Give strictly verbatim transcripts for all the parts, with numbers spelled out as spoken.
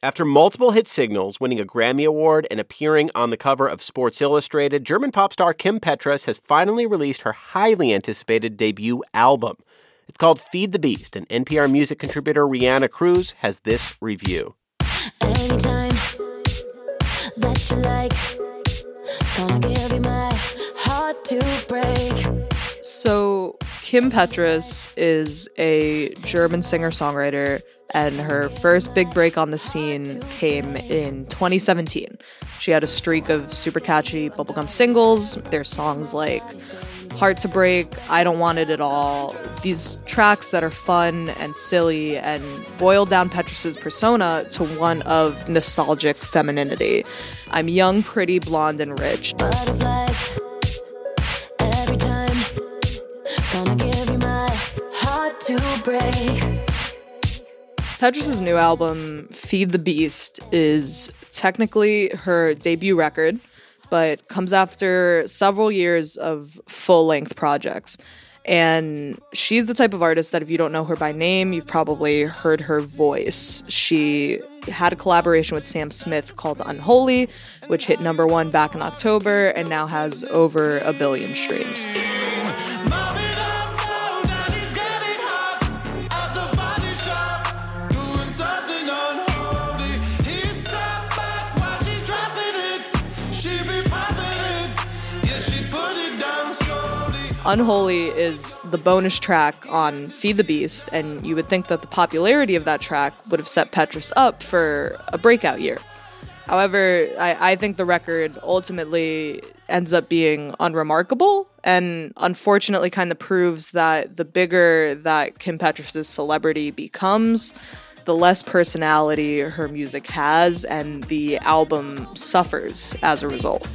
After multiple hit singles, winning a Grammy Award, and appearing on the cover of Sports Illustrated, German pop star Kim Petras has finally released her highly anticipated debut album. It's called Feed the Beast, and N P R music contributor Rihanna Cruz has this review. Anytime that you like, gonna give you my heart to break. So, Kim Petras is a German singer-songwriter, and her first big break on the scene came in twenty seventeen. She had a streak of super catchy bubblegum singles. There's songs like Heart to Break, I Don't Want It At All. These tracks that are fun and silly and boil down Petras's persona to one of nostalgic femininity. I'm young, pretty, blonde, and rich. Butterflies, every time, gonna give you my heart to break. Petras's new album, Feed the Beast, is technically her debut record, but comes after several years of full-length projects. And she's the type of artist that if you don't know her by name, you've probably heard her voice. She had a collaboration with Sam Smith called Unholy, which hit number one back in October and now has over a billion streams. Unholy is the bonus track on Feed the Beast, and you would think that the popularity of that track would have set Petras up for a breakout year. However, I, I think the record ultimately ends up being unremarkable, and unfortunately kind of proves that the bigger that Kim Petras' celebrity becomes, the less personality her music has, and the album suffers as a result.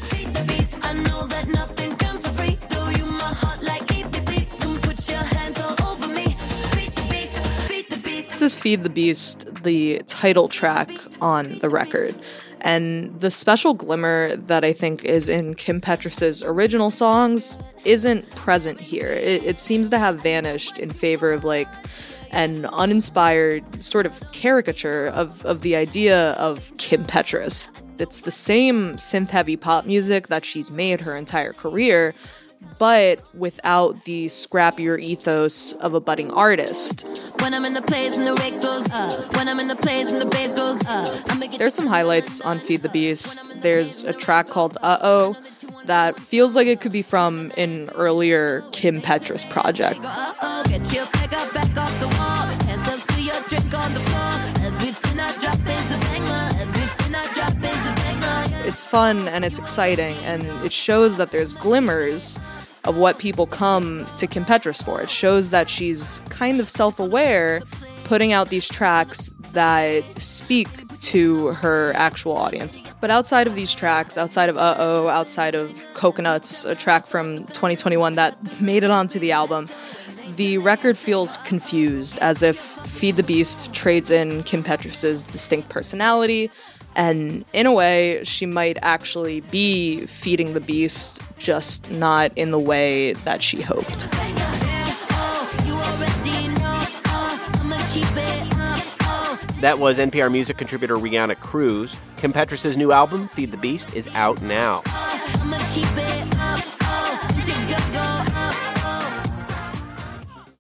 This is Feed the Beast, the title track on the record. And the special glimmer that I think is in Kim Petras' original songs isn't present here. It, it seems to have vanished in favor of like an uninspired sort of caricature of, of the idea of Kim Petras. It's the same synth-heavy pop music that she's made her entire career, but without the scrappier ethos of a budding artist. When I'm in the place and the rate goes up. When I'm in the place and the bass goes up. There's some highlights on Feed the Beast. There's a track called Uh-Oh that feels like it could be from an earlier Kim Petras project. Uh-oh, get your back up, back off the wall. Hands up to your drink on the floor. Everything I drop is a banger. Everything I drop is a banger. It's fun and it's exciting, and it shows that there's glimmers of what people come to Kim Petras for. It shows that she's kind of self-aware, putting out these tracks that speak to her actual audience. But outside of these tracks, outside of Uh-Oh, outside of Coconuts, a track from twenty twenty-one that made it onto the album, the record feels confused, as if Feed the Beast trades in Kim Petras' distinct personality, and in a way, she might actually be feeding the beast, just not in the way that she hoped. That was N P R music contributor Rihanna Cruz. Kim Petras' new album, Feed the Beast, is out now.